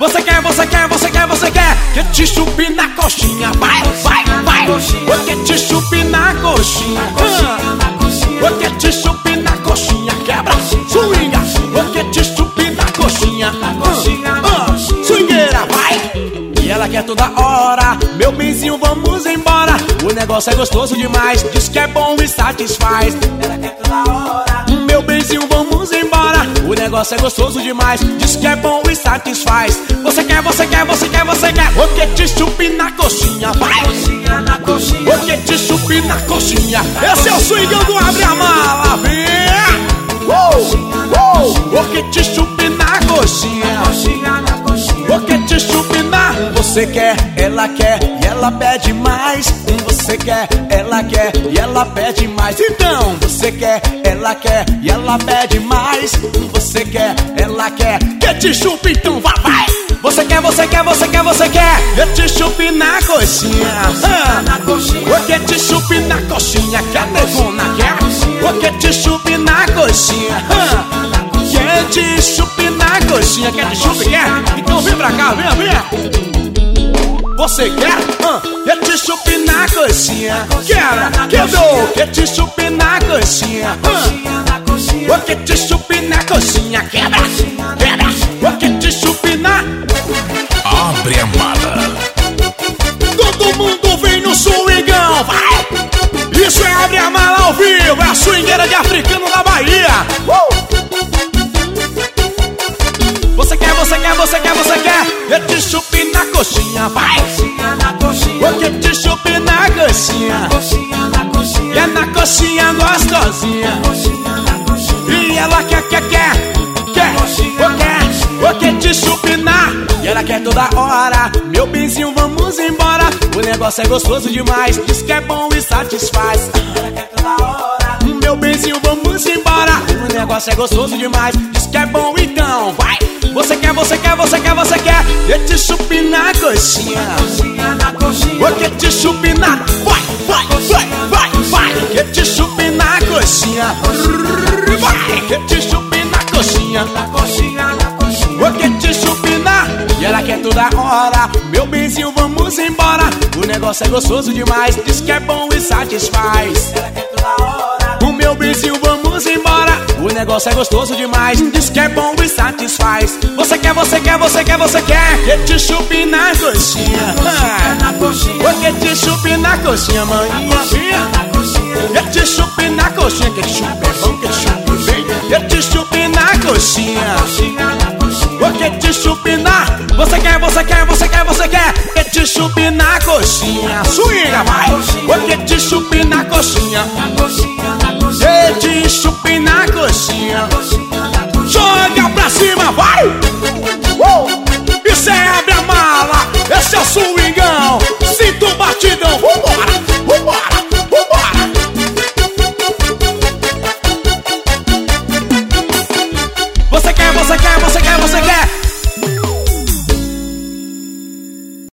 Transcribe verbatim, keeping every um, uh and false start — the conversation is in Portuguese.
Você quer, você quer, você quer, você quer ketchup na coxinha. Vai, vai, vai. O ketchup na coxinha. O ketchup na coxinha. Quebra, swinga. O ketchup na coxinha. Swingueira, vai. E ela quer toda hora. Meu benzinho, vamos embora. O negócio é gostoso demais. Diz que é bom e satisfaz. Ela quer toda hora. Meu benzinho, vamos embora. O negócio é gostoso demais. Diz que é bom e satisfaz. Você quer, você quer, você quer, você quer o ketchup na coxinha. Vai! Coxinha na coxinha. O ketchup na coxinha. Esse é o swingão do Abre a Mala. Vem! Uou! Uou! O ketchup na coxinha. Coxinha na coxinha. O ketchup na... Você quer, ela quer e ela pede mais. Você quer, ela quer e ela pede mais. Então, você quer, ela quer e ela pede mais. Você quer, ela quer ketchup, então vai, vai. Você quer, você quer, você quer, você quer ketchup na coxinha. Ah, o ketchup na coxinha. Quer negona, quer? O ketchup na coxinha. Ah, ketchup na coxinha. Ketchup, quer? Então vem pra cá, vem, vem. Você quer? Ah, ketchup na coxinha. Quer? Que eu dou ketchup na coxinha. Ah, o ketchup na coxinha. Quebra, quebra. O ketchup na... Abre a Mala. Todo mundo vem no swingão, vai! Isso é Abre a Mala ao vivo. É a swingueira de Africano da Bahia. uh! Você quer, você quer, você quer, você quer ketchup na coxinha, vai! O ketchup na coxinha. E é na coxinha gostosinha. E ela quer, quer, quer, quer, o quer, o ketchup na. E ela quer toda hora. Meu benzinho, vamos embora. O negócio é gostoso demais. Diz que é bom e satisfaz. Ela quer toda hora. Meu benzinho, vamos embora. O negócio é gostoso demais. Diz que é bom, então vai. Você quer, você quer, você quer, você quer ketchup na coxinha. O ketchup na... Vai, vai, vai, vai, vai. Ketchup na coxinha. Vai, ketchup na coxinha. O ketchup na... E ela quer toda hora. Meu benzinho, vamos embora. O negócio é gostoso demais. Diz que é bom e satisfaz. Ela quer toda hora. O meu benzinho, vamos embora. O negócio é gostoso demais. Diz que é bom e satisfaz. Você quer, você quer, você quer, você quer ketchup na coxinha. Ah, o ketchup na coxinha, mãe. Ketchup na coxinha. Ketchup é bom, ketchup vem. Ketchup na coxinha. O ketchup na... Você quer, você quer, você quer, você quer ketchup na coxinha. Swinga, vai. O ketchup na coxinha.